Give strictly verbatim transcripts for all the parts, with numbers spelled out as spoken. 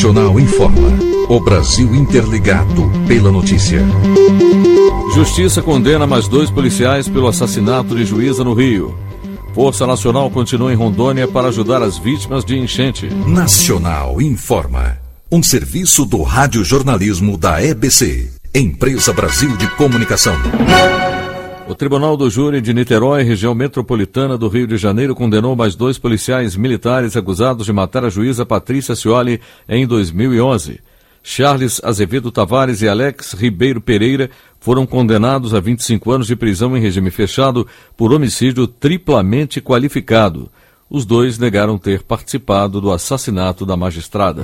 Nacional informa. O Brasil interligado pela notícia. Justiça condena mais dois policiais pelo assassinato de juíza no Rio. Força Nacional continua em Rondônia para ajudar as vítimas de enchente. Nacional informa. Um serviço do radiojornalismo da E B C, Empresa Brasil de Comunicação. O Tribunal do Júri de Niterói, região metropolitana do Rio de Janeiro, condenou mais dois policiais militares acusados de matar a juíza Patrícia Scioli em dois mil e onze. Charles Azevedo Tavares e Alex Ribeiro Pereira foram condenados a vinte e cinco anos de prisão em regime fechado por homicídio triplamente qualificado. Os dois negaram ter participado do assassinato da magistrada.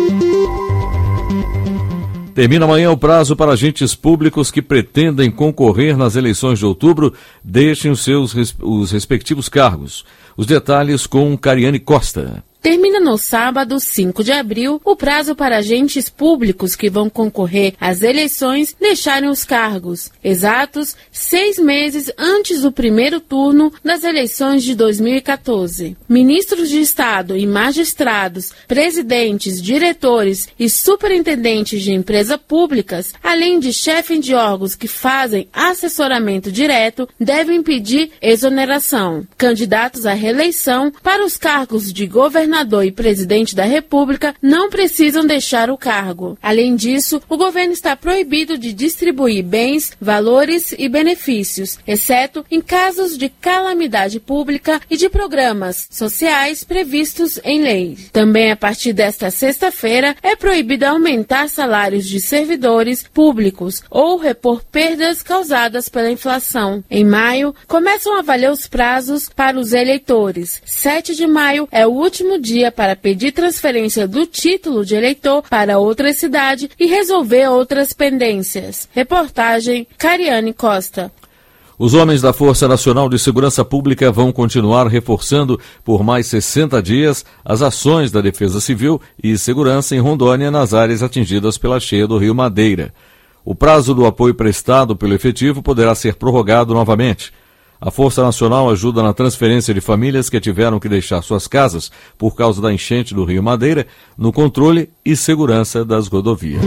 Termina amanhã o prazo para agentes públicos que pretendem concorrer nas eleições de outubro deixem os seus os respectivos cargos. Os detalhes com Cariane Costa. Termina no sábado, cinco de abril, o prazo para agentes públicos que vão concorrer às eleições deixarem os cargos, exatos seis meses antes do primeiro turno das eleições de dois mil e quatorze. Ministros de Estado e magistrados, presidentes, diretores e superintendentes de empresas públicas, além de chefes de órgãos que fazem assessoramento direto, devem pedir exoneração. Candidatos à reeleição para os cargos de governador governador e presidente da República não precisam deixar o cargo. Além disso, o governo está proibido de distribuir bens, valores e benefícios, exceto em casos de calamidade pública e de programas sociais previstos em lei. Também, a partir desta sexta-feira, é proibido aumentar salários de servidores públicos ou repor perdas causadas pela inflação. Em maio, começam a valer os prazos para os eleitores. sete de maio é o último dia para pedir transferência do título de eleitor para outra cidade e resolver outras pendências. Reportagem Cariane Costa. Os homens da Força Nacional de Segurança Pública vão continuar reforçando por mais sessenta dias as ações da Defesa Civil e Segurança em Rondônia nas áreas atingidas pela cheia do Rio Madeira. O prazo do apoio prestado pelo efetivo poderá ser prorrogado novamente. A Força Nacional ajuda na transferência de famílias que tiveram que deixar suas casas por causa da enchente do Rio Madeira, no controle e segurança das rodovias.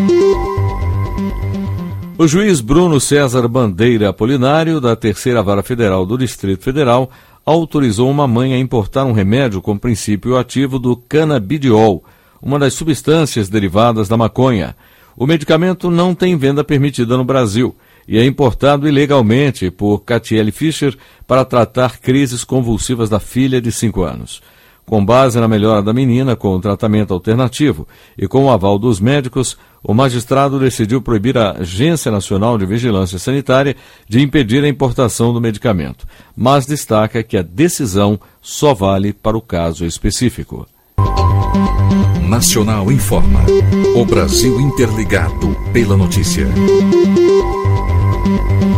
O juiz Bruno César Bandeira Apolinário, da Terceira Vara Federal do Distrito Federal, autorizou uma mãe a importar um remédio com princípio ativo do canabidiol, uma das substâncias derivadas da maconha. O medicamento não tem venda permitida no Brasil e é importado ilegalmente por Catiele Fischer para tratar crises convulsivas da filha de cinco anos. Com base na melhora da menina com o tratamento alternativo e com o aval dos médicos, o magistrado decidiu proibir a Agência Nacional de Vigilância Sanitária de impedir a importação do medicamento, mas destaca que a decisão só vale para o caso específico. Nacional informa. O Brasil interligado pela notícia.